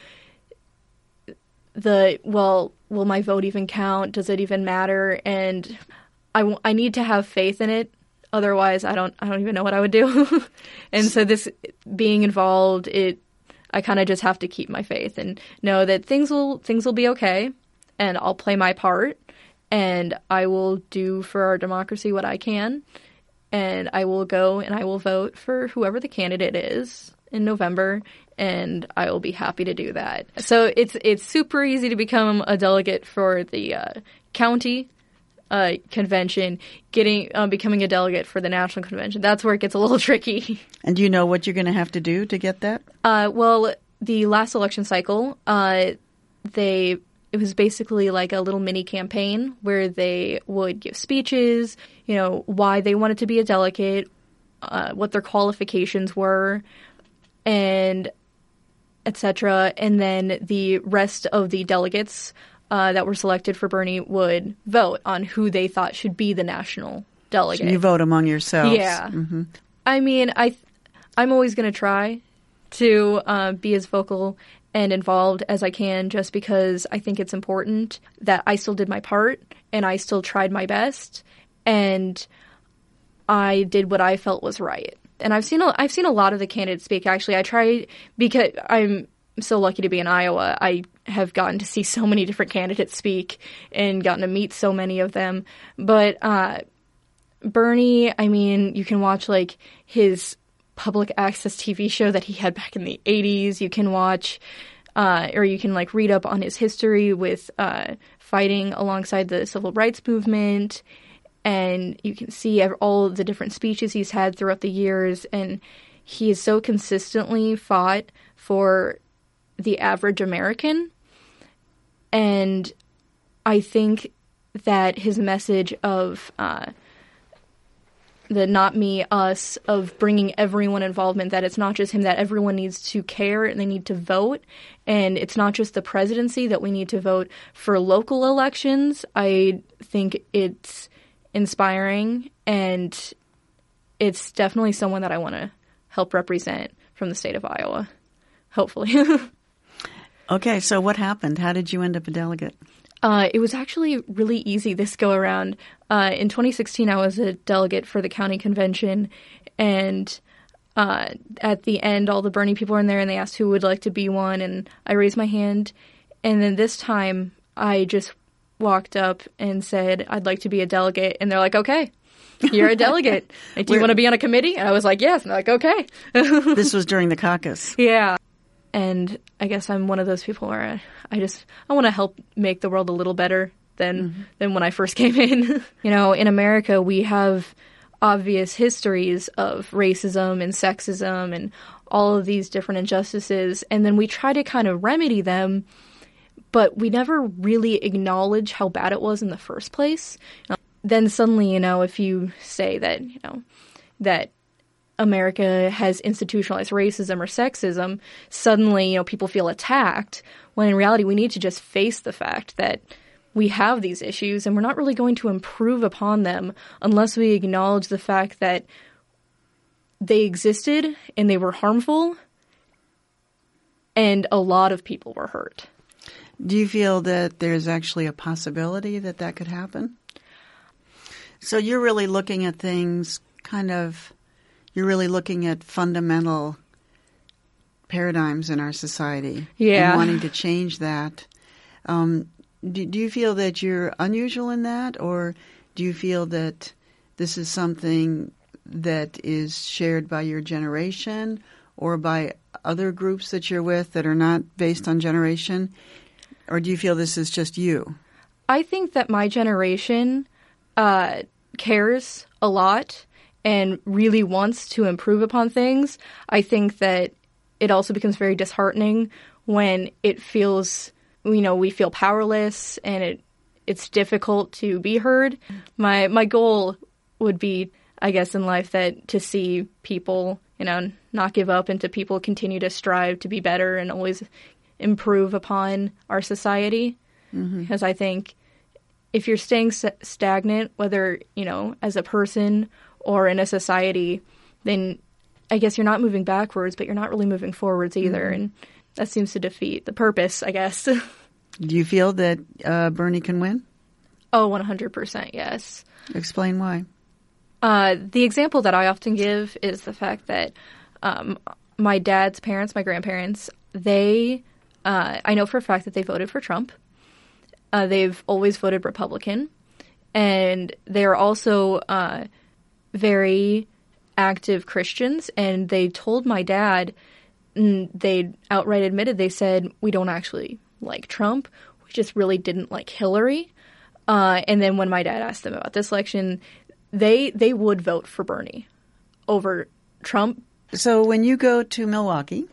the, well, will my vote even count? Does it even matter? And I, w- I need to have faith in it. Otherwise, I don't I don't even know what I would do. And so this being involved, it I kind of just have to keep my faith and know that things will things will be okay, and I'll play my part, and I will do for our democracy what I can, and I will go and I will vote for whoever the candidate is in November, and I will be happy to do that. So it's it's super easy to become a delegate for the uh, county Uh, convention, getting um, becoming a delegate for the national convention. That's where it gets a little tricky. And do you know what you're going to have to do to get that? Uh, well, the last election cycle, uh, they it was basically like a little mini campaign where they would give speeches, you know, why they wanted to be a delegate, uh, what their qualifications were, and et cetera. And then the rest of the delegates Uh, that were selected for Bernie would vote on who they thought should be the national delegate. So you vote among yourselves. Yeah. Mm-hmm. I mean, I, th- I'm always going to try to uh, be as vocal and involved as I can, just because I think it's important that I still did my part and I still tried my best and I did what I felt was right. And I've seen a, I've seen a lot of the candidates speak. Actually, I try because I'm so lucky to be in Iowa. I have gotten to see so many different candidates speak and gotten to meet so many of them. But uh, Bernie, I mean, you can watch like his public access T V show that he had back in the eighties. You can watch uh, or you can like read up on his history with uh, fighting alongside the civil rights movement. And you can see all the different speeches he's had throughout the years. And he has so consistently fought for the average American. And I think that his message of uh, the not me, us, of bringing everyone involvement, that it's not just him, that everyone needs to care and they need to vote. And it's not just the presidency, that we need to vote for local elections. I think it's inspiring, and it's definitely someone that I want to help represent from the state of Iowa, hopefully. Okay, so what happened? How did you end up a delegate? Uh, it was actually really easy this go around. Uh, in twenty sixteen, I was a delegate for the county convention, and uh, at the end, all the Bernie people were in there, and they asked who would like to be one, and I raised my hand. And then this time, I just walked up and said, I'd like to be a delegate, and they're like, okay, you're a delegate. Like, do you want to be on a committee? And I was like, yes. And they're like, okay. This was during the caucus. Yeah. And I guess I'm one of those people where I, I just, I want to help make the world a little better than, mm-hmm. than when I first came in. You know, in America, we have obvious histories of racism and sexism and all of these different injustices. And then we try to kind of remedy them, but we never really acknowledge how bad it was in the first place. Then suddenly, you know, if you say that, you know, that America has institutionalized racism or sexism, suddenly, you know, people feel attacked, when in reality we need to just face the fact that we have these issues and we're not really going to improve upon them unless we acknowledge the fact that they existed and they were harmful and a lot of people were hurt. Do you feel that there's actually a possibility that that could happen? So you're really looking at things kind of, you're really looking at fundamental paradigms in our society. Yeah. And wanting to change that. Um, do, do you feel that you're unusual in that, or do you feel that this is something that is shared by your generation or by other groups that you're with that are not based on generation? Or do you feel this is just you? I think that my generation uh, cares a lot and really wants to improve upon things. I think that it also becomes very disheartening when it feels, you know, we feel powerless and it it's difficult to be heard. My my goal would be, I guess, in life that to see people, you know, not give up and to people continue to strive to be better and always improve upon our society. Mm-hmm. Because I think if you're staying st- stagnant, whether, you know, as a person or in a society, then I guess you're not moving backwards, but you're not really moving forwards either. Mm-hmm. And that seems to defeat the purpose, I guess. Do you feel that uh, Bernie can win? Oh, one hundred percent, yes. Explain why. Uh, the example that I often give is the fact that um, my dad's parents, my grandparents, they, uh, I know for a fact that they voted for Trump. Uh, they've always voted Republican. And they're also uh, very active Christians. And they told my dad, and they outright admitted, they said, we don't actually like Trump. We just really didn't like Hillary. Uh, and then when my dad asked them about this election, they they would vote for Bernie over Trump. So when you go to Milwaukee,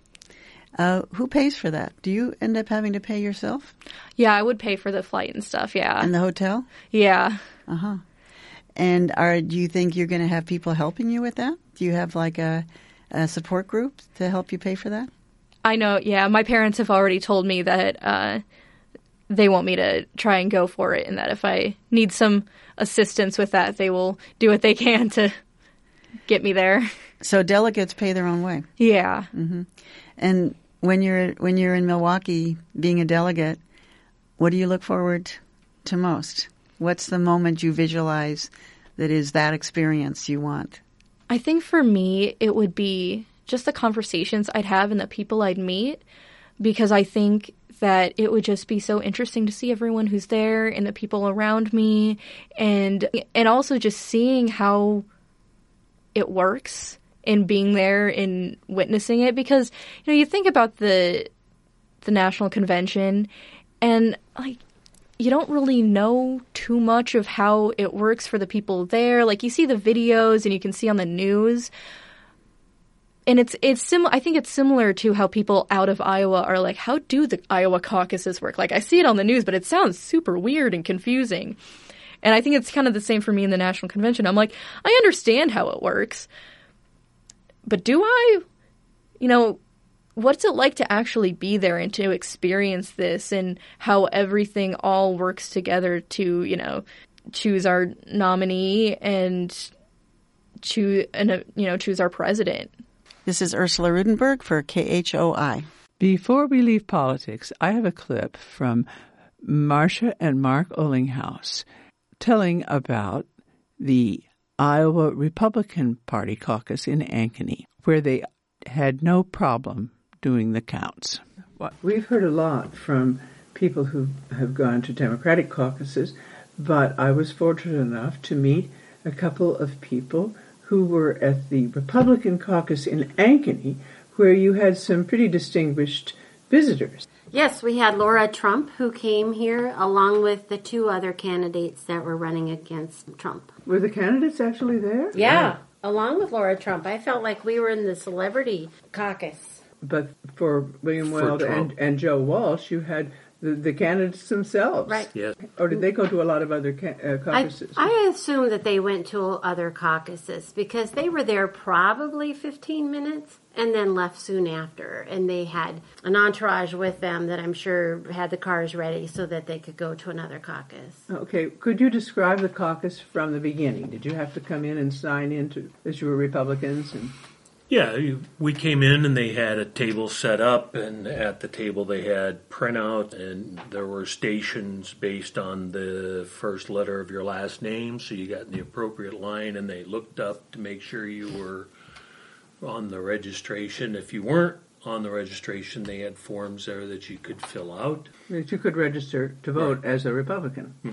uh, who pays for that? Do you end up having to pay yourself? Yeah, I would pay for the flight and stuff, yeah. And the hotel? Yeah. Uh-huh. And are do you think you're going to have people helping you with that? Do you have like a, a support group to help you pay for that? I know, yeah. My parents have already told me that uh, they want me to try and go for it and that if I need some assistance with that, they will do what they can to get me there. So delegates pay their own way? Yeah. Mm-hmm. And when you're when you're in Milwaukee being a delegate, what do you look forward to most? What's the moment you visualize that is that experience you want? I think for me, it would be just the conversations I'd have and the people I'd meet, because I think that it would just be so interesting to see everyone who's there and the people around me, and and also just seeing how it works and being there and witnessing it. Because, you know, you think about the the National Convention and, like, you don't really know too much of how it works for the people there. Like, you see the videos and you can see on the news. And it's it's sim- I think it's similar to how people out of Iowa are like, how do the Iowa caucuses work? Like, I see it on the news, but it sounds super weird and confusing. And I think it's kind of the same for me in the National Convention. I'm like, I understand how it works, but do I? You know, what's it like to actually be there and to experience this and how everything all works together to, you know, choose our nominee and choose, and, you know, choose our president? This is Ursula Rudenberg for K H O I. Before we leave politics, I have a clip from Marcia and Mark Ollinghouse telling about the Iowa Republican Party caucus in Ankeny, where they had no problem doing the counts. We've heard a lot from people who have gone to Democratic caucuses, but I was fortunate enough to meet a couple of people who were at the Republican caucus in Ankeny, where you had some pretty distinguished visitors. Yes, we had Laura Trump, who came here, along with the two other candidates that were running against Trump. Were the candidates actually there? Yeah, yeah. Along with Laura Trump. I felt like we were in the celebrity caucus. But for William Weld and, and Joe Walsh, you had the, the candidates themselves. Right. Yes. Or did they go to a lot of other ca- uh, caucuses? I, I assume that they went to other caucuses because they were there probably fifteen minutes and then left soon after. And they had an entourage with them that I'm sure had the cars ready so that they could go to another caucus. Okay. Could you describe the caucus from the beginning? Did you have to come in and sign in to, as you were Republicans? And Yeah, we came in and they had a table set up, and at the table they had printout, and there were stations based on the first letter of your last name, so you got in the appropriate line, and they looked up to make sure you were on the registration. If you weren't on the registration, they had forms there that you could fill out. That you could register to vote right. as a Republican. Mm-hmm.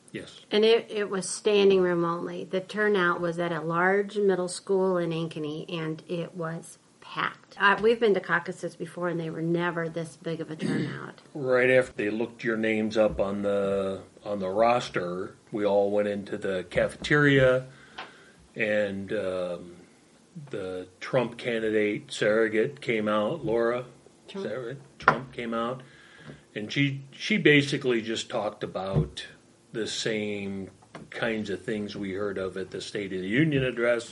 Yes. And it, it was standing room only. The turnout was at a large middle school in Ankeny, and it was packed. Uh, we've been to caucuses before, and they were never this big of a turnout. Right after they looked your names up on the on the roster, we all went into the cafeteria, and um, the Trump candidate surrogate came out, Laura. Trump. Is that right? Trump came out, and she she basically just talked about the same kinds of things we heard of at the State of the Union address: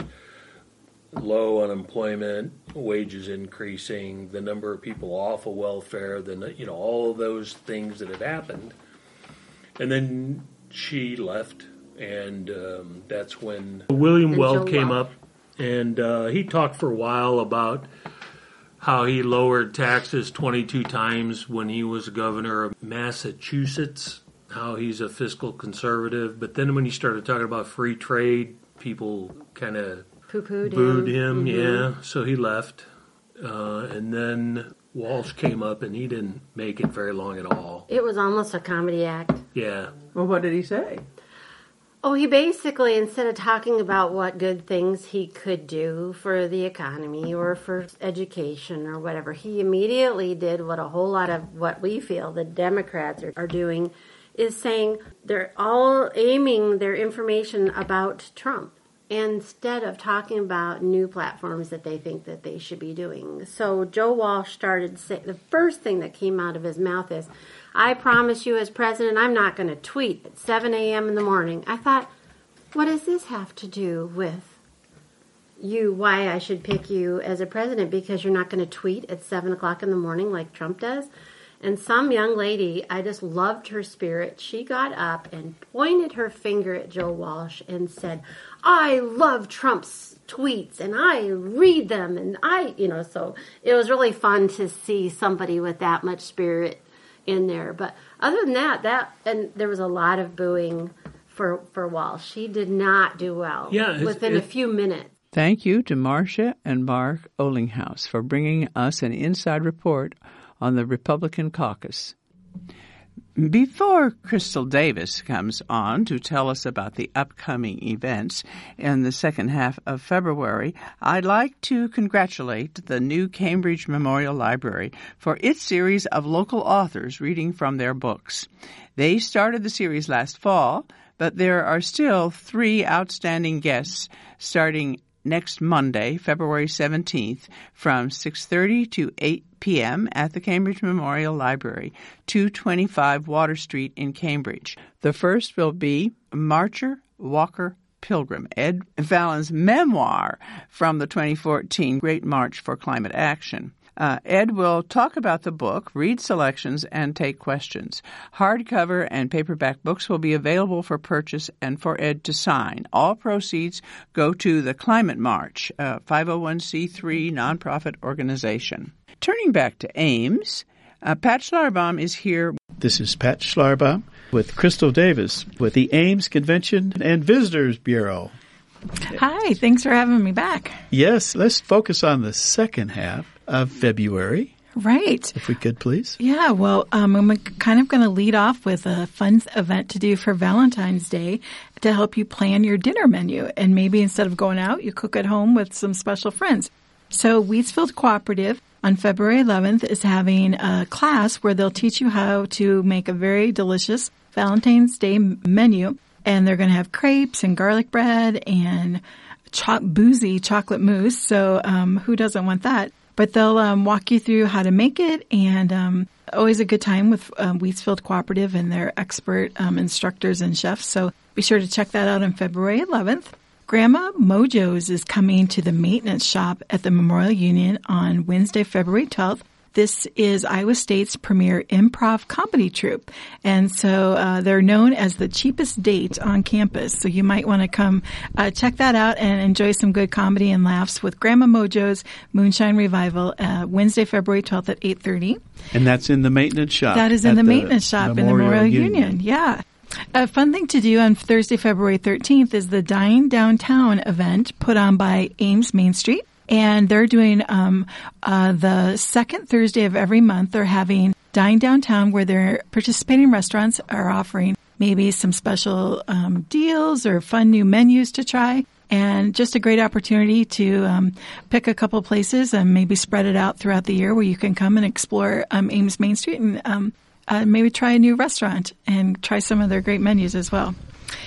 low unemployment, wages increasing, the number of people off of welfare, the you know all of those things that had happened. And then she left, and um, that's when William And Weld Joe came Weld. up, and uh, he talked for a while about how he lowered taxes twenty-two times when he was governor of Massachusetts, how he's a fiscal conservative. But then when he started talking about free trade, people kind of Poo-pooed booed him. him, Mhm. yeah. So he left. Uh, and then Walsh came up, and he didn't make it very long at all. It was almost a comedy act. Yeah. Well, what did he say? Oh, he basically, instead of talking about what good things he could do for the economy or for education or whatever, he immediately did what a whole lot of what we feel the Democrats are, are doing, is saying they're all aiming their information about Trump instead of talking about new platforms that they think that they should be doing. So Joe Walsh started saying, the first thing that came out of his mouth is, I promise you as president, I'm not going to tweet at seven a.m. in the morning. I thought, what does this have to do with you, why I should pick you as a president? Because you're not going to tweet at seven o'clock in the morning like Trump does? And some young lady, I just loved her spirit. She got up and pointed her finger at Joe Walsh and said, I love Trump's tweets and I read them. And I, you know, so it was really fun to see somebody with that much spirit in there. But other than that, that, and there was a lot of booing for, for Walsh. She did not do well Yeah, it's- within it- a few minutes. Thank you to Marcia and Mark Olinghouse for bringing us an inside report on the Republican caucus. Before Crystal Davis comes on to tell us about the upcoming events in the second half of February, I'd like to congratulate the new Cambridge Memorial Library for its series of local authors reading from their books. They started the series last fall, but there are still three outstanding guests starting next Monday, February seventeenth, from six thirty to eight p.m. at the Cambridge Memorial Library, two twenty-five Water Street in Cambridge. The first will be Marcher Walker Pilgrim, Ed Fallon's memoir from the twenty fourteen Great March for Climate Action. Uh, Ed will talk about the book, read selections, and take questions. Hardcover and paperback books will be available for purchase and for Ed to sign. All proceeds go to the Climate March, a five oh one c three nonprofit organization. Turning back to Ames, uh, Pat Schlarbaum is here. This is Pat Schlarbaum with Crystal Davis with the Ames Convention and Visitors Bureau. Hi, thanks for having me back. Yes, let's focus on the second half of February. Right. If we could, please. Yeah, well, um, I'm kind of going to lead off with a fun event to do for Valentine's Day to help you plan your dinner menu. And maybe instead of going out, you cook at home with some special friends. So Wheatsfield Cooperative on February eleventh is having a class where they'll teach you how to make a very delicious Valentine's Day menu. And they're going to have crepes and garlic bread and cho- boozy chocolate mousse. So um, who doesn't want that? But they'll um, walk you through how to make it, and um, always a good time with um, Wheatsfield Cooperative and their expert um, instructors and chefs. So be sure to check that out on February eleventh. Grandma Mojo's is coming to the maintenance shop at the Memorial Union on Wednesday, February twelfth. This is Iowa State's premier improv comedy troupe. And so uh, they're known as the cheapest date on campus. So you might want to come uh, check that out and enjoy some good comedy and laughs with Grandma Mojo's Moonshine Revival uh, Wednesday, February twelfth at eight thirty. And that's in the maintenance shop. That is in the, the maintenance shop Memorial in the Memorial Union. Union. Yeah. A fun thing to do on Thursday, February thirteenth is the Dine Downtown event put on by Ames Main Street. And they're doing um uh the second Thursday of every month. They're having Dine Downtown, where their participating restaurants are offering maybe some special um, deals or fun new menus to try. And just a great opportunity to um, pick a couple places and maybe spread it out throughout the year where you can come and explore um, Ames Main Street and um, uh, maybe try a new restaurant and try some of their great menus as well.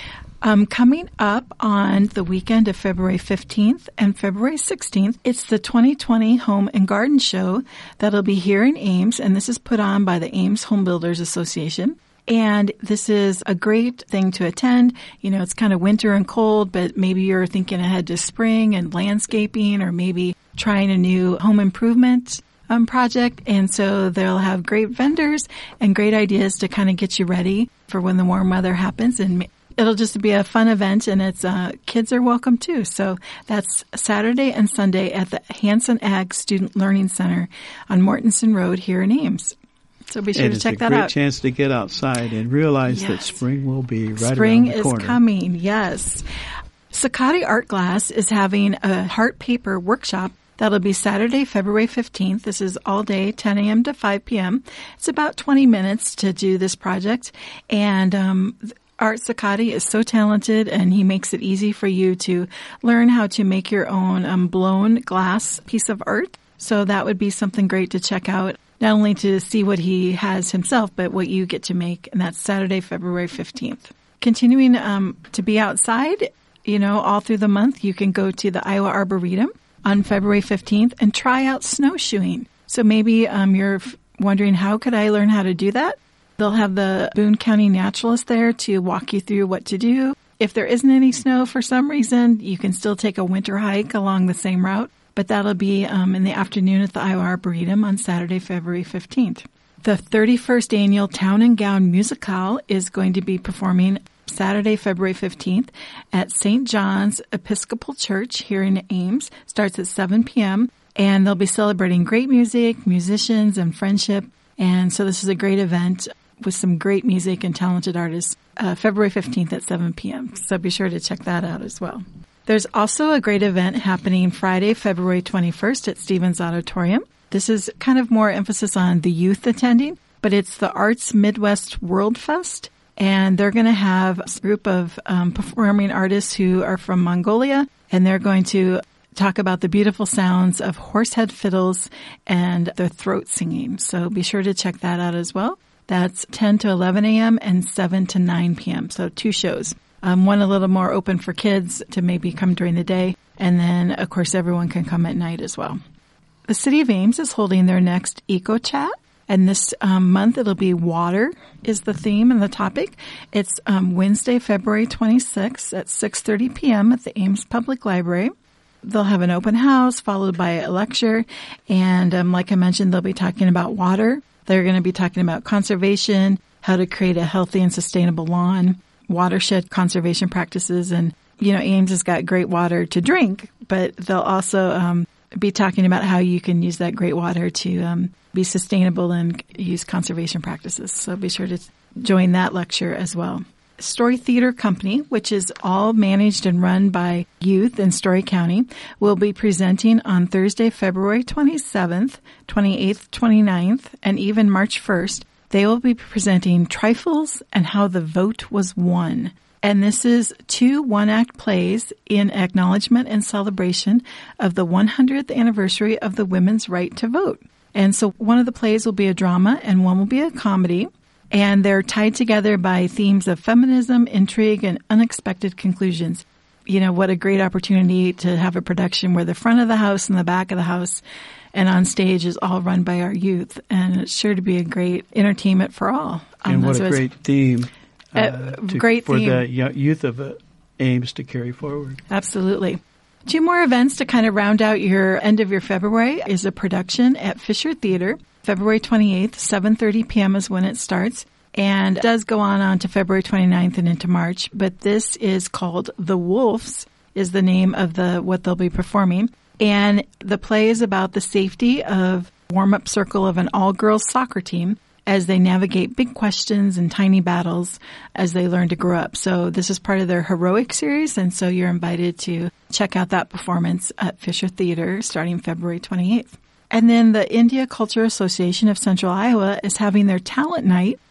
Um, coming up on the weekend of February fifteenth and February sixteenth, it's the twenty twenty Home and Garden Show that'll be here in Ames, and this is put on by the Ames Home Builders Association. And this is a great thing to attend. You know, it's kind of winter and cold, but maybe you're thinking ahead to spring and landscaping or maybe trying a new home improvement um, project. And so they'll have great vendors and great ideas to kind of get you ready for when the warm weather happens. And it'll just be a fun event, and it's uh, kids are welcome too. So that's Saturday and Sunday at the Hanson Ag Student Learning Center on Mortenson Road here in Ames. So be sure and to check that out. It's a great out. chance to get outside and realize yes. that spring will be right spring around the corner. Spring is coming, yes. Sakati Art Glass is having a Heart Paper workshop. That'll be Saturday, February fifteenth. This is all day, ten a.m. to five p.m. It's about twenty minutes to do this project. And um, Art Sakati is so talented, and he makes it easy for you to learn how to make your own um, blown glass piece of art. So that would be something great to check out. Not only to see what he has himself, but what you get to make. And that's Saturday, February fifteenth. Continuing um, to be outside, you know, all through the month, you can go to the Iowa Arboretum on February fifteenth and try out snowshoeing. So maybe um, you're f- wondering, how could I learn how to do that? They'll have the Boone County Naturalist there to walk you through what to do. If there isn't any snow for some reason, you can still take a winter hike along the same route. But that'll be um, in the afternoon at the Iowa Arboretum on Saturday, February fifteenth. The thirty-first Annual Town and Gown Musicale is going to be performing Saturday, February fifteenth at Saint John's Episcopal Church here in Ames. Starts at seven p.m. And they'll be celebrating great music, musicians, and friendship. And so this is a great event with some great music and talented artists, uh, February fifteenth at seven p.m. So be sure to check that out as well. There's also a great event happening Friday, February twenty-first at Stevens Auditorium. This is kind of more emphasis on the youth attending, but it's the Arts Midwest World Fest. And they're going to have a group of um, performing artists who are from Mongolia, and they're going to talk about the beautiful sounds of horsehead fiddles and their throat singing. So be sure to check that out as well. That's ten to eleven a.m. and seven to nine p.m. So two shows. Um, one a little more open for kids to maybe come during the day. And then, of course, everyone can come at night as well. The City of Ames is holding their next Eco Chat. And this um, month, it'll be water is the theme and the topic. It's um, Wednesday, February twenty-sixth at six thirty p.m. at the Ames Public Library. They'll have an open house followed by a lecture. And um, like I mentioned, they'll be talking about water. They're going to be talking about conservation, how to create a healthy and sustainable lawn, watershed conservation practices. And, you know, Ames has got great water to drink, but they'll also um, be talking about how you can use that great water to um, be sustainable and use conservation practices. So be sure to join that lecture as well. Story Theater Company, which is all managed and run by youth in Story County, will be presenting on Thursday, February twenty-seventh, twenty-eighth, twenty-ninth, and even March first. They will be presenting Trifles and How the Vote Was Won. And this is two one-act plays in acknowledgement and celebration of the one hundredth anniversary of the women's right to vote. And so one of the plays will be a drama and one will be a comedy. And they're tied together by themes of feminism, intrigue, and unexpected conclusions. You know, what a great opportunity to have a production where the front of the house and the back of the house and on stage is all run by our youth. And it's sure to be a great entertainment for all. Um, and what a great theme. Uh, uh, to, great for theme. the youth of uh, Ames to carry forward. Absolutely. Two more events to kind of round out your end of your February is a production at Fisher Theater. February twenty-eighth, seven thirty p.m. is when it starts. And it does go on on to February twenty-ninth and into March. But this is called The Wolves, is the name of the what they'll be performing. And the play is about the safety of warm-up circle of an all-girls soccer team as they navigate big questions and tiny battles as they learn to grow up. So this is part of their Heroic series, and so you're invited to check out that performance at Fisher Theater starting February twenty-eighth. And then the India Culture Association of Central Iowa is having their talent night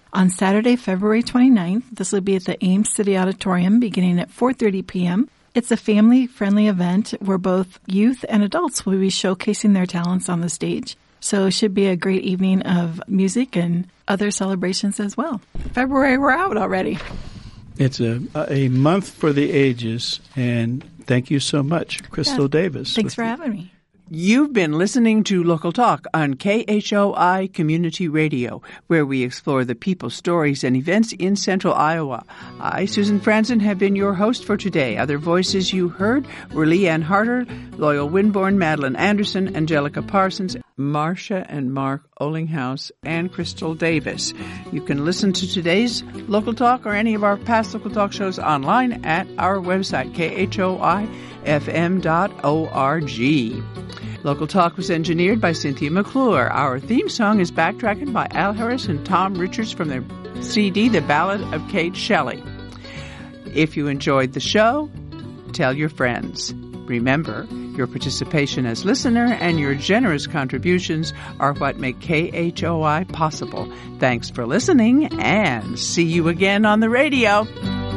on Saturday, February twenty-ninth. This will be at the Ames City Auditorium beginning at four thirty p.m. It's a family-friendly event where both youth and adults will be showcasing their talents on the stage. So it should be a great evening of music and other celebrations as well. February, we're out already. It's a a month for the ages, and thank you so much, Crystal yeah. Davis. Thanks for having me. You've been listening to Local Talk on K H O I Community Radio, where we explore the people, stories, and events in Central Iowa. I, Susan Franzen, have been your host for today. Other voices you heard were Leanne Harder, Loyal Winborn, Madeline Anderson, Angelica Parsons, Marcia and Mark Olinghouse, and Crystal Davis. You can listen to today's Local Talk or any of our past Local Talk shows online at our website, K H O I F M dot org. Local Talk was engineered by Cynthia McClure. Our theme song is Backtracking by Al Harris and Tom Richards from their C D, The Ballad of Kate Shelley. If you enjoyed the show, tell your friends. Remember, your participation as listener and your generous contributions are what make K H O I possible. Thanks for listening, and see you again on the radio.